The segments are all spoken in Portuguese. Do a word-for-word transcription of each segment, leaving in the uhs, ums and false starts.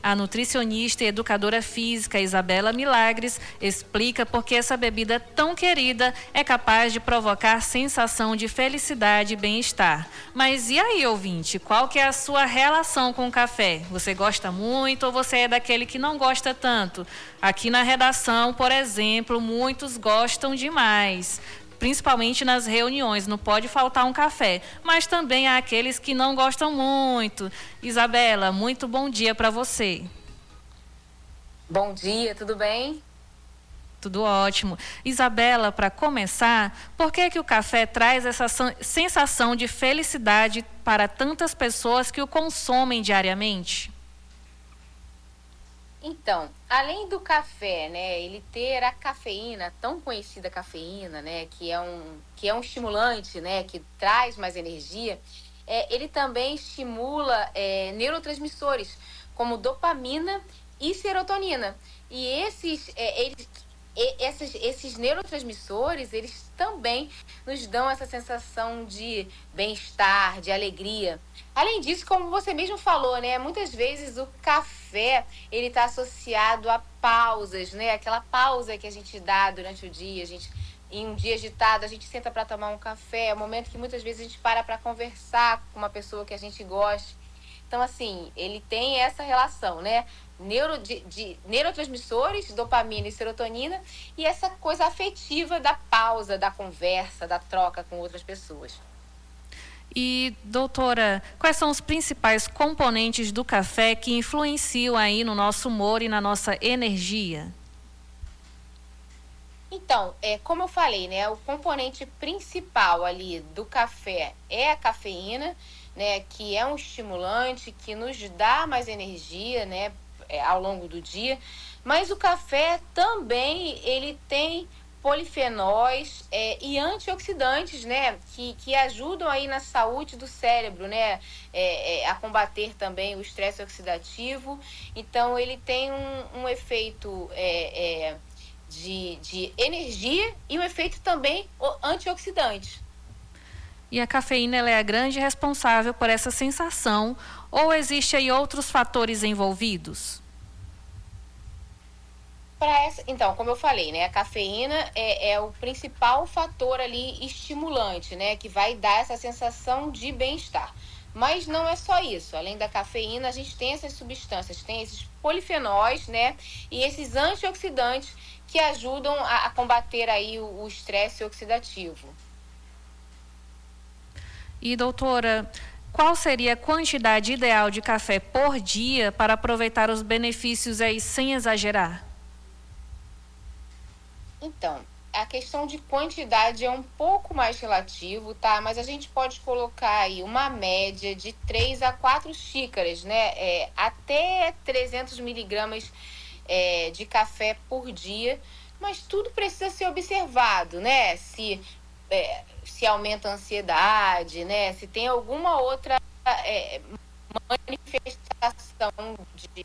A nutricionista e educadora física Isabela Milagres explica por que essa bebida tão querida é capaz de provocar sensação de felicidade e bem-estar. Mas e aí, ouvinte, qual que é a sua relação com o café? Você gosta muito ou você é daquele que não gosta tanto? Aqui na redação, por exemplo, muitos gostam demais. Principalmente nas reuniões, não pode faltar um café, mas também há aqueles que não gostam muito. Isabela, muito bom dia para você. Bom dia, tudo bem? Tudo ótimo. Isabela, para começar, por que que o café traz essa sensação de felicidade para tantas pessoas que o consomem diariamente? Então, além do café, né, ele ter a cafeína, tão conhecida cafeína, né, que é um, que é um estimulante, né, que traz mais energia, é, ele também estimula é, neurotransmissores, como dopamina e serotonina. E esses, é, eles, e, esses, esses neurotransmissores, eles também nos dão essa sensação de bem-estar, de alegria. Além disso, como você mesmo falou, né, muitas vezes o café, ele está associado a pausas, né, aquela pausa que a gente dá durante o dia, a gente, em um dia agitado, a gente senta para tomar um café, é o momento que muitas vezes a gente para para conversar com uma pessoa que a gente gosta. Então, assim, ele tem essa relação, né, Neuro, de, de neurotransmissores, dopamina e serotonina, e essa coisa afetiva da pausa, da conversa, da troca com outras pessoas. E, doutora, quais são os principais componentes do café que influenciam aí no nosso humor e na nossa energia? Então, é, como eu falei, né, o componente principal ali do café é a cafeína, né, que é um estimulante que nos dá mais energia, né, é, ao longo do dia. Mas o café também, ele tem polifenóis é, e antioxidantes, né, que, que ajudam aí na saúde do cérebro, né, é, é, a combater também o estresse oxidativo. Então, ele tem um, um efeito é, é, de, de energia e um efeito também antioxidante. E a cafeína ela é a grande responsável por essa sensação, ou existe aí outros fatores envolvidos? Essa, então, como eu falei, né, a cafeína é, é o principal fator ali estimulante, né, que vai dar essa sensação de bem-estar. Mas não é só isso. Além da cafeína, a gente tem essas substâncias, tem esses polifenóis, né, e esses antioxidantes que ajudam a, a combater aí o estresse oxidativo. E, doutora, qual seria a quantidade ideal de café por dia para aproveitar os benefícios aí sem exagerar? Então, a questão de quantidade é um pouco mais relativo, tá? Mas a gente pode colocar aí uma média de três a quatro xícaras, né? É, até trezentos miligramas é, de café por dia. Mas tudo precisa ser observado, né? Se, é, se aumenta a ansiedade, né? Se tem alguma outra é, manifestação de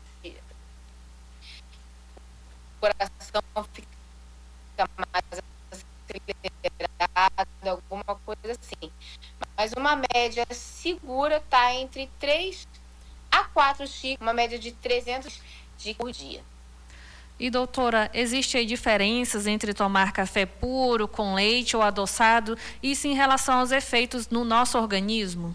coração fica mais acelerada, alguma coisa assim. Mas uma média segura está entre três a quatro xícaras, uma média de trezentos de por dia. E, doutora, existe aí diferenças entre tomar café puro, com leite ou adoçado, isso em relação aos efeitos no nosso organismo?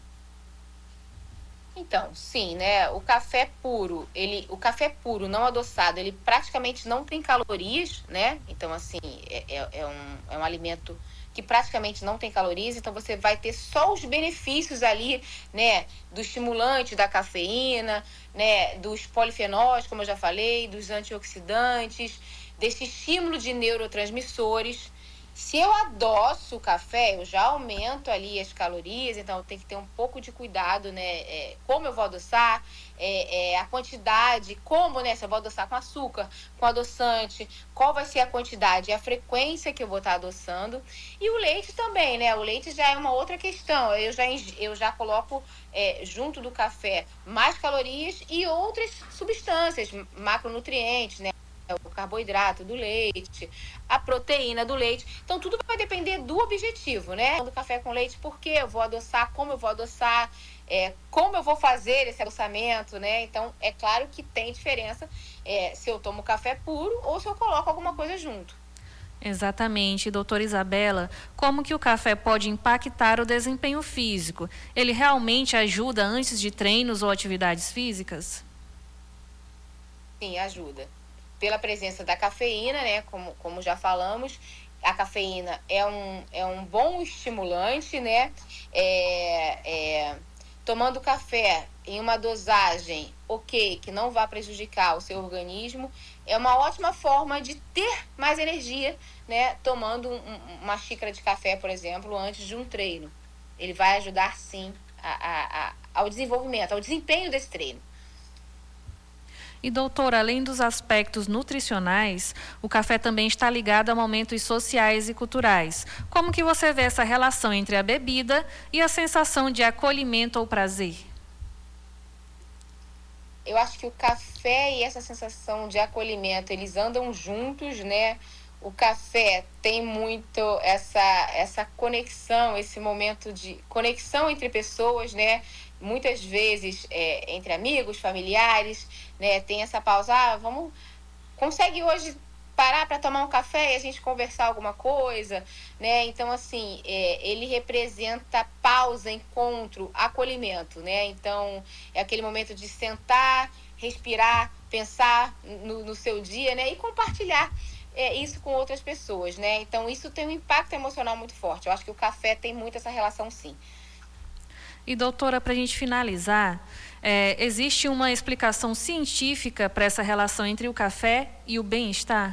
Então, sim, né? O café puro, ele, o café puro não adoçado, ele praticamente não tem calorias, né? Então, assim, é, é, é, um, é um alimento que praticamente não tem calorias, então você vai ter só os benefícios ali, né? Do estimulante da cafeína, né? Dos polifenóis, como eu já falei, dos antioxidantes, desse estímulo de neurotransmissores. Se eu adoço o café, eu já aumento ali as calorias, então eu tenho que ter um pouco de cuidado, né? É, como eu vou adoçar, é, é, a quantidade, como, né? Se eu vou adoçar com açúcar, com adoçante, qual vai ser a quantidade e a frequência que eu vou estar adoçando. E o leite também, né? O leite já é uma outra questão. Eu já, eu já coloco é, junto do café mais calorias e outras substâncias, macronutrientes, né? o carboidrato do leite, a proteína do leite. Então, tudo vai depender do objetivo, né? Do café com leite, por que eu vou adoçar, como eu vou adoçar, é, como eu vou fazer esse adoçamento, né? Então, é claro que tem diferença é, se eu tomo café puro ou se eu coloco alguma coisa junto. Exatamente. Doutora Isabela, como que o café pode impactar o desempenho físico? Ele realmente ajuda antes de treinos ou atividades físicas? Sim, ajuda. Pela presença da cafeína, né? Como, como já falamos, a cafeína é um, é um bom estimulante, né? É, é, tomando café em uma dosagem ok, que não vá prejudicar o seu organismo, é uma ótima forma de ter mais energia, né? Tomando um, uma xícara de café, por exemplo, antes de um treino. Ele vai ajudar, sim, a, a, a, ao desenvolvimento, ao desempenho desse treino. E, doutora, além dos aspectos nutricionais, o café também está ligado a momentos sociais e culturais. Como que você vê essa relação entre a bebida e a sensação de acolhimento ou prazer? Eu acho que o café e essa sensação de acolhimento, eles andam juntos, né? O café tem muito essa, essa conexão, esse momento de conexão entre pessoas, né? Muitas vezes é, entre amigos, familiares, né? Tem essa pausa, ah, vamos, consegue hoje parar para tomar um café e a gente conversar alguma coisa, né? Então, assim, é, ele representa pausa, encontro, acolhimento, né? Então, é aquele momento de sentar, respirar, pensar no, no seu dia, né? E compartilhar é, isso com outras pessoas, né? Então, isso tem um impacto emocional muito forte. Eu acho que o café tem muito essa relação, sim. E, doutora, para a gente finalizar, é, existe uma explicação científica para essa relação entre o café e o bem-estar?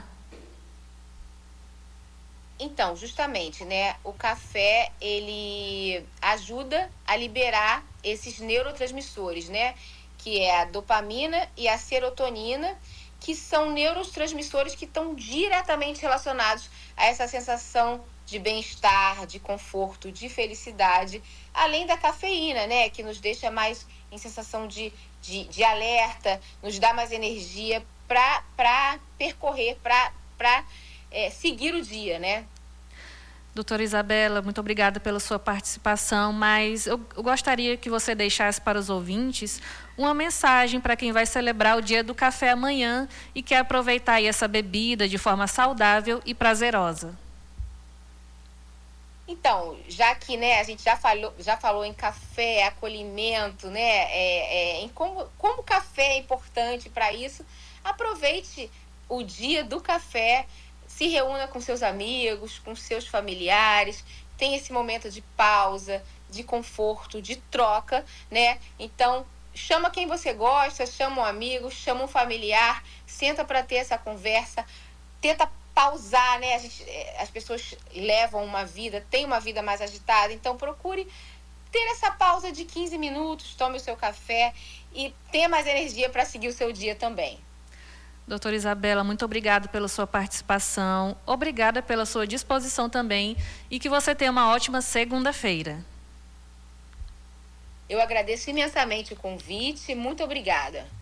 Então, justamente, né, o café, ele ajuda a liberar esses neurotransmissores, né, que é a dopamina e a serotonina, que são neurotransmissores que estão diretamente relacionados a essa sensação de bem-estar, de conforto, de felicidade, além da cafeína, né, que nos deixa mais em sensação de, de, de alerta, nos dá mais energia para percorrer, para é, seguir o dia, né? Doutora Isabela, muito obrigada pela sua participação, mas eu, eu gostaria que você deixasse para os ouvintes uma mensagem para quem vai celebrar o Dia do Café amanhã e quer aproveitar aí essa bebida de forma saudável e prazerosa. Então, já que, né, a gente já falou, já falou em café, acolhimento, né, é, é, em como, como o café é importante para isso, aproveite o dia do café, se reúna com seus amigos, com seus familiares, tenha esse momento de pausa, de conforto, de troca, né? Então, chama quem você gosta, chama um amigo, chama um familiar, senta para ter essa conversa, tenta pausar, né? A gente, as pessoas levam uma vida, têm uma vida mais agitada, então procure ter essa pausa de quinze minutos, tome o seu café e tenha mais energia para seguir o seu dia também. Doutora Isabela, muito obrigada pela sua participação, obrigada pela sua disposição também e que você tenha uma ótima segunda-feira. Eu agradeço imensamente o convite, muito obrigada.